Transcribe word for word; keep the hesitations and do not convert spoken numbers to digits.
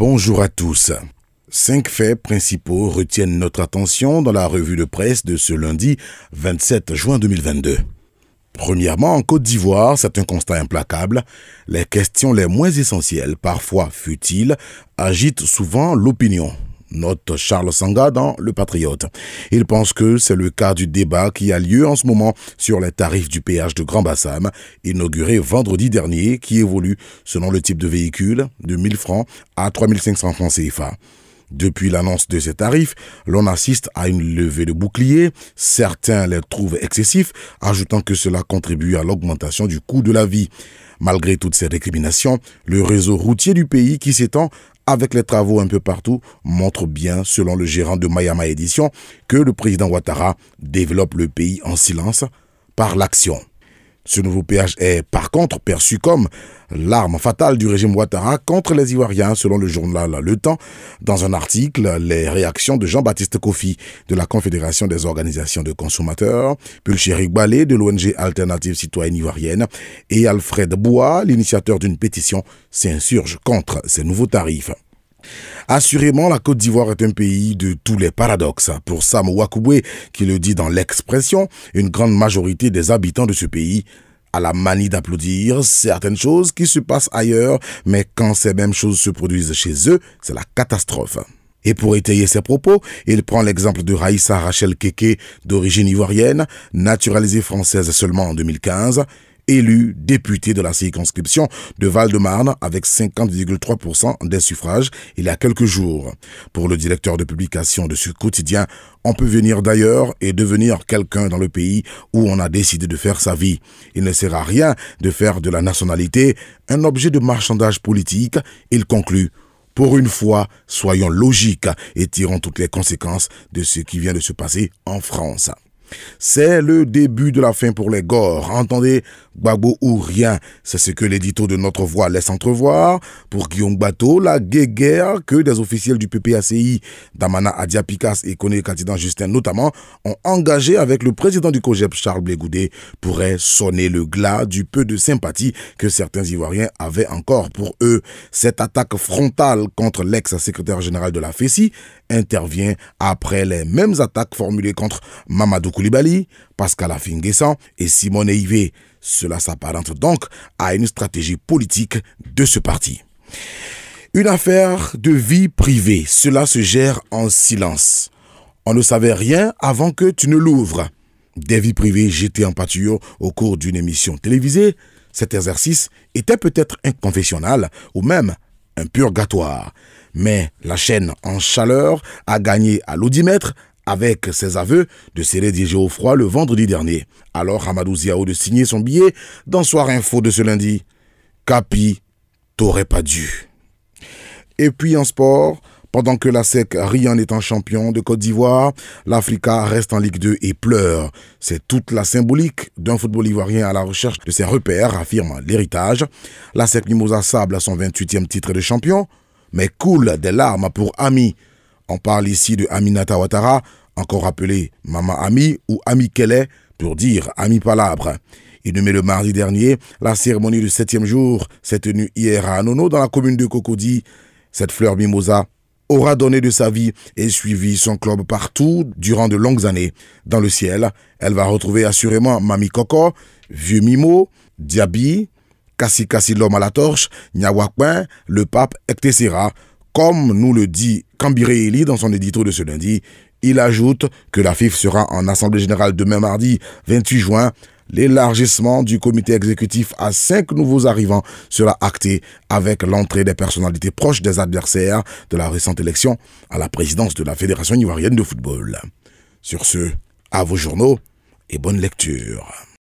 Bonjour à tous. Cinq faits principaux retiennent notre attention dans la revue de presse de ce lundi vingt-sept juin deux mille vingt-deux. Premièrement, en Côte d'Ivoire, c'est un constat implacable. Les questions les moins essentielles, parfois futiles, agitent souvent l'opinion. Note Charles Sanga dans Le Patriote. Il pense que c'est le cas du débat qui a lieu en ce moment sur les tarifs du péage de Grand Bassam, inauguré vendredi dernier, qui évolue selon le type de véhicule de mille francs à trois mille cinq cents francs C F A. Depuis l'annonce de ces tarifs, l'on assiste à une levée de boucliers. Certains les trouvent excessifs, ajoutant que cela contribue à l'augmentation du coût de la vie. Malgré toutes ces récriminations, le réseau routier du pays qui s'étend avec les travaux un peu partout, montre bien, selon le gérant de Mayama Édition, que le président Ouattara développe le pays en silence par l'action. Ce nouveau péage est par contre perçu comme l'arme fatale du régime Ouattara contre les Ivoiriens, selon le journal Le Temps. Dans un article, les réactions de Jean-Baptiste Kofi de la Confédération des organisations de consommateurs, Pulchérik Balé de l'O N G Alternative Citoyenne Ivoirienne et Alfred Bois, l'initiateur d'une pétition, s'insurgent contre ces nouveaux tarifs. Assurément, la Côte d'Ivoire est un pays de tous les paradoxes. Pour Sam Ouakouboué, qui le dit dans l'expression, une grande majorité des habitants de ce pays a la manie d'applaudir certaines choses qui se passent ailleurs, mais quand ces mêmes choses se produisent chez eux, c'est la catastrophe. Et pour étayer ses propos, il prend l'exemple de Raïssa Rachel Keke, d'origine ivoirienne, naturalisée française seulement en deux mille quinze, élu député de la circonscription de Val-de-Marne avec cinquante virgule trois pour cent des suffrages il y a quelques jours. Pour le directeur de publication de ce quotidien, on peut venir d'ailleurs et devenir quelqu'un dans le pays où on a décidé de faire sa vie. Il ne sert à rien de faire de la nationalité un objet de marchandage politique. Il conclut: pour une fois, soyons logiques et tirons toutes les conséquences de ce qui vient de se passer en France. C'est le début de la fin pour les Gores. Entendez, Gbagbo ou rien, c'est ce que l'édito de Notre Voix laisse entrevoir. Pour Guillaume Bateau, la guéguerre que des officiels du P P A C I, Damana Adia-Picas et Koné Katidan Justin notamment, ont engagé avec le président du COJEP, Charles Blé Goudé, pourrait sonner le glas du peu de sympathie que certains Ivoiriens avaient encore pour eux. Cette attaque frontale contre l'ex-secrétaire général de la F E S I intervient après les mêmes attaques formulées contre Mamadou Koulibaly, Pascal Affi-N'Guessan et Simone Eivé. Cela s'apparente donc à une stratégie politique de ce parti. Une affaire de vie privée, cela se gère en silence. On ne savait rien avant que tu ne l'ouvres. Des vies privées jetées en pâture au cours d'une émission télévisée, cet exercice était peut-être un confessionnal ou même un purgatoire. Mais la chaîne en chaleur a gagné à l'audimètre avec ses aveux de se rédiger au froid le vendredi dernier. Alors Hamadou Ziao de signer son billet dans Soir Info de ce lundi. Capi, t'aurais pas dû. Et puis en sport, pendant que la S E C rit en étant champion de Côte d'Ivoire, l'Africa reste en Ligue deux et pleure. C'est toute la symbolique d'un football ivoirien à la recherche de ses repères, affirme l'héritage. La S E C Mimosa sable à son vingt-huitième titre de champion, mais coule des larmes pour Ami. On parle ici de Aminata Ouattara, encore appelée Maman Ami ou Ami Kelly, pour dire Ami Palabre. Inhumé le mardi dernier, la cérémonie du septième jour s'est tenue hier à Anono, dans la commune de Cocody. Cette fleur mimosa aura donné de sa vie et suivi son club partout durant de longues années. Dans le ciel, elle va retrouver assurément Mami Coco, Vieux Mimo, Diaby, Kassi Kassi l'homme à la torche, Nyawakwen, le pape, et cetera. Comme nous le dit Kambiré Eli dans son édito de ce lundi, il ajoute que la F I F sera en assemblée générale demain mardi vingt-huit juin. L'élargissement du comité exécutif à cinq nouveaux arrivants sera acté avec l'entrée des personnalités proches des adversaires de la récente élection à la présidence de la Fédération ivoirienne de football. Sur ce, à vos journaux et bonne lecture.